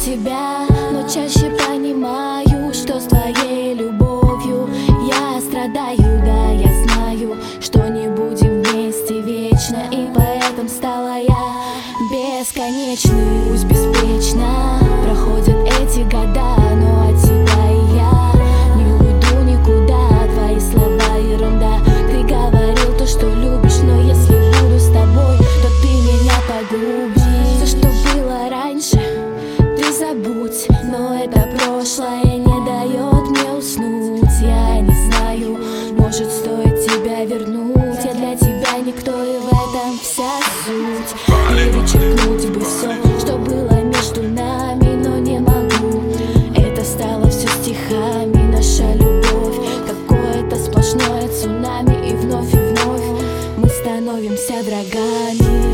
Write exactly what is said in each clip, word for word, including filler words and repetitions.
тебя, но чаще понимаю, что с твоей любовью я страдаю. Да, я знаю, что не будем вместе вечно, и поэтому стала я бесконечной. Пусть беспечно проходят эти года, но от тебя и я не уйду никуда. Твои слова ерунда. Ты говорил то, что любишь, но если буду с тобой, то ты меня погубишь. Все, что было раньше, ты забудь, но это прошлое не дает мне уснуть. Я не знаю, может, стоит тебя вернуть. Я для тебя никто, и в этом вся суть. Перечеркнуть бы все, что было между нами, но не могу. Это стало все стихами, наша любовь какое-то сплошное цунами, и вновь и вновь мы становимся врагами.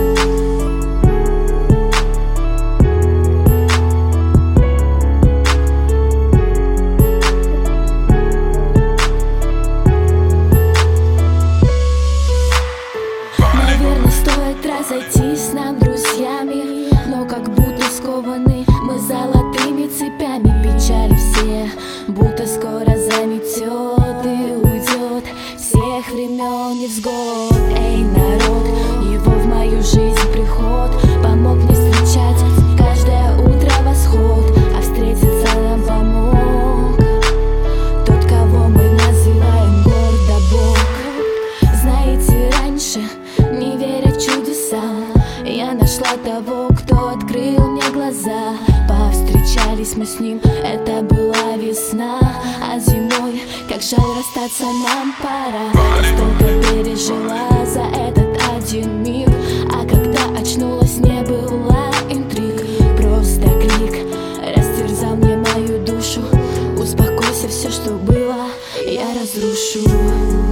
Разойтись нам друзьями, но как будто скованы мы золотыми цепями. Печали все будто скоро заметет и уйдет всех времен невзгод. Эй, народ, его в мою жизнь приход помог мне встречать каждое утро восход, а встретиться нам помог тот, кого мы называем гордо Бог. Знаете, раньше, не веря в чудеса, я нашла того, кто открыл мне глаза. Повстречались мы с ним, это была весна, а зимой, как жаль, расстаться нам пора. Я столько пережила за этот один миг, а когда очнулась, не было интриг. Просто крик растерзал мне мою душу. Успокойся, все, что было, я разрушу.